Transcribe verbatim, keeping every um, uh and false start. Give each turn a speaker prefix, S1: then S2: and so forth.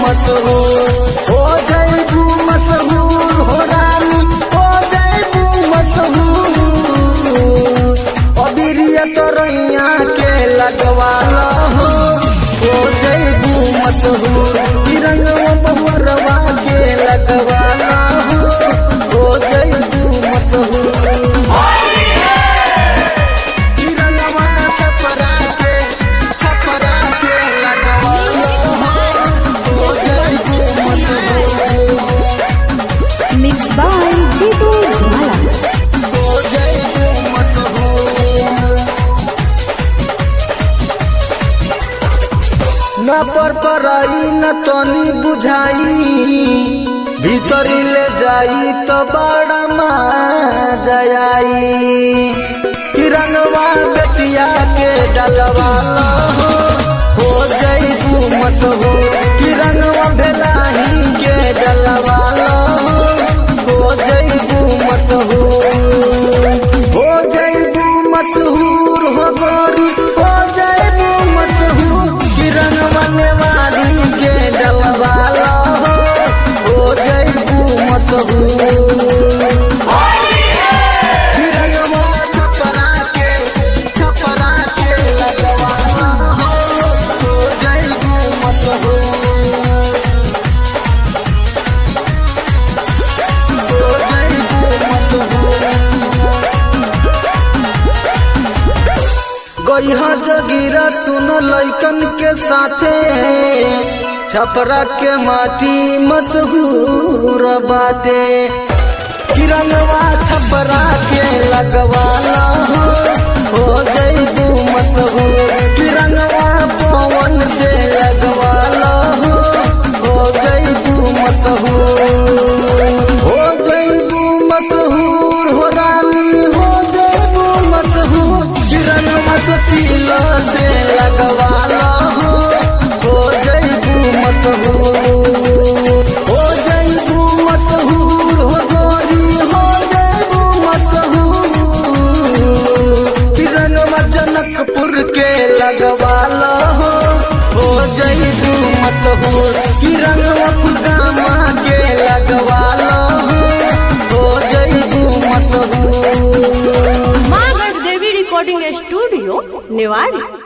S1: मशहूर, हो जैबू मशहूर हो रानी, हो जैबू मशहूर। अबीरिया तोरैया के लगवाला हो, हो जैबू मशहूर। तिरंगवा बहुरवा के लगवाला हो, हो जैबू मशहूर। तिरंगवा छपरा के छपरा के लगवाला हो, हो जैबू मशहूर।
S2: Mixed by Jitu Jwala.
S1: हो जैबू मशहूर। न पर पराई न तनी बुझाई, भीतरी ले जाई तो बड़ा मजा आई। तिरंगवा बेटिया के डलवाला हो, हो जैबू मशहूर। तिरंगवा भेलाही के डलवाला हो, हो जैबू मशहूर। हो जैबू मशहूर हो गोरी, हो जैबू मशहूर। तिरंगवा नेवारी के डलवाला हो, हो जैबू मशहूर। तिरंगवा छपरा के छपरा के लगवाला हो, हो जैबू मशहूर। हो जैबू मशहूर। गईहा जगीरा सुन लइकन के साथे, छपरा के माटी मशहूर बाटे। तिरंगवा छपरा के लगवाला हो, हो जैबू मशहूर। तिरंगवा पवन से लगवाला हो, हो जैबू मशहूर। हो जैबू मशहूर हो रानी, हो जैबू मशहूर। तिरंगवा सुशीला से लगवाला हो, हो जैबू मशहूर। हो जैबू मशहूर हो गोरी, हो जैबू मशहूर। तिरंगवा जनकपुर के लगवाला हो, हो जैबू मशहूर। तिरंगवा फुलगामा के लगवाला हो, हो जैबू मशहूर।
S2: Margaret Devi Recording Studio, Newari.